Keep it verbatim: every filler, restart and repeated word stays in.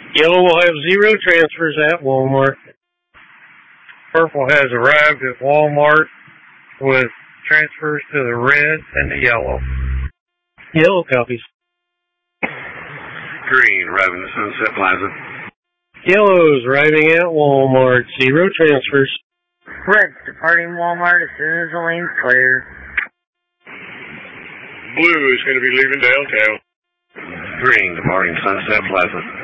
Yellow will have zero transfers at Walmart. Purple has arrived at Walmart with transfers to the red and the yellow. Yellow copies. Green arriving at Sunset Plaza. Yellow's arriving at Walmart. Zero transfers. Red's departing Walmart as soon as the lane's clear. Blue is going to be leaving downtown. Green departing Sunset Plaza.